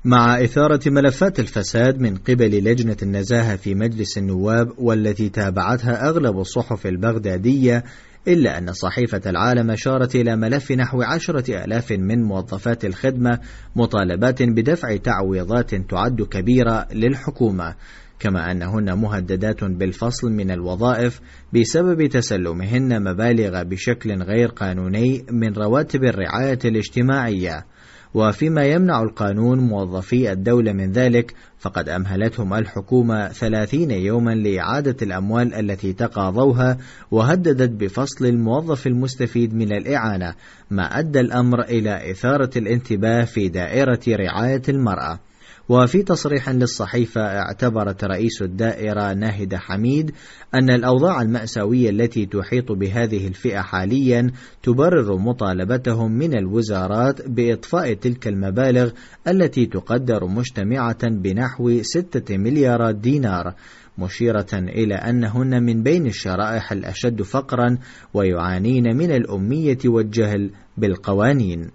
مع إثارة ملفات الفساد من قبل لجنة النزاهة في مجلس النواب والتي تابعتها أغلب الصحف البغدادية، إلا أن صحيفة العالم أشارت إلى ملف نحو 10,000 من موظفات الخدمة مطالبات بدفع تعويضات تعد كبيرة للحكومة، كما أنهن مهددات بالفصل من الوظائف بسبب تسلمهن مبالغ بشكل غير قانوني من رواتب الرعاية الاجتماعية. وفيما يمنع القانون موظفي الدولة من ذلك، فقد أمهلتهم الحكومة 30 يوما لإعادة الأموال التي تقاضوها، وهددت بفصل الموظف المستفيد من الإعانة، ما أدى الأمر إلى إثارة الانتباه في دائرة رعاية المرأة. وفي تصريح للصحيفة، اعتبرت رئيس الدائرة ناهدة حميد أن الأوضاع المأساوية التي تحيط بهذه الفئة حاليا تبرر مطالبتهم من الوزارات بإطفاء تلك المبالغ التي تقدر مجتمعة بنحو 6 مليارات دينار، مشيرة إلى أنهن من بين الشرائح الأشد فقرا ويعانين من الأمية والجهل بالقوانين.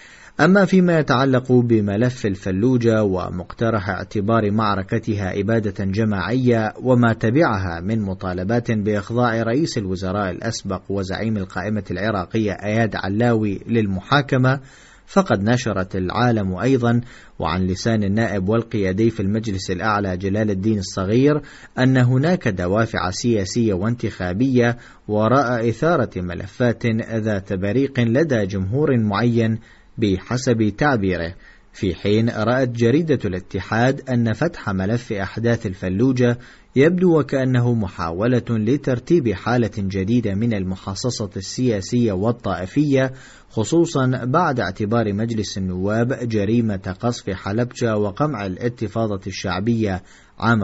أما فيما يتعلق بملف الفلوجة ومقترح اعتبار معركتها إبادة جماعية وما تبعها من مطالبات بإخضاع رئيس الوزراء الأسبق وزعيم القائمة العراقية إياد علاوي للمحاكمة، فقد نشرت العالم أيضا وعن لسان النائب والقيادي في المجلس الأعلى جلال الدين الصغير أن هناك دوافع سياسية وانتخابية وراء إثارة ملفات ذات بريق لدى جمهور معين بحسب تعبيره، في حين رأت جريدة الاتحاد أن فتح ملف أحداث الفلوجة يبدو وكأنه محاولة لترتيب حالة جديدة من المحاصصة السياسية والطائفية، خصوصا بعد اعتبار مجلس النواب جريمة قصف حلبجة وقمع الاتفاضة الشعبية عام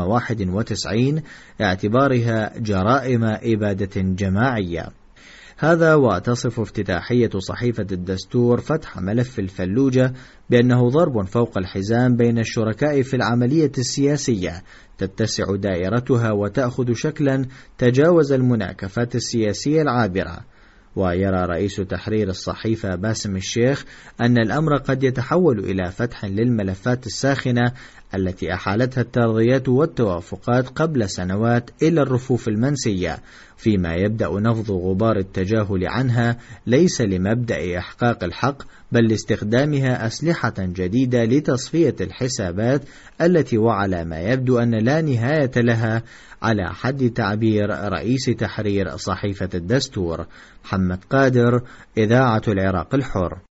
91 اعتبارها جرائم إبادة جماعية. هذا وتصف افتتاحية صحيفة الدستور فتح ملف الفلوجة بأنه ضرب فوق الحزام بين الشركاء في العملية السياسية تتسع دائرتها وتأخذ شكلا تجاوز المناكفات السياسية العابرة. ويرى رئيس تحرير الصحيفة باسم الشيخ أن الأمر قد يتحول إلى فتح للملفات الساخنة التي أحالتها الترضيات والتوافقات قبل سنوات إلى الرفوف المنسية، فيما يبدأ نفض غبار التجاهل عنها ليس لمبدأ إحقاق الحق، بل لاستخدامها أسلحة جديدة لتصفية الحسابات التي وعلى ما يبدو أن لا نهاية لها، على حد تعبير رئيس تحرير صحيفة الدستور. محمد قادر، إذاعة العراق الحر.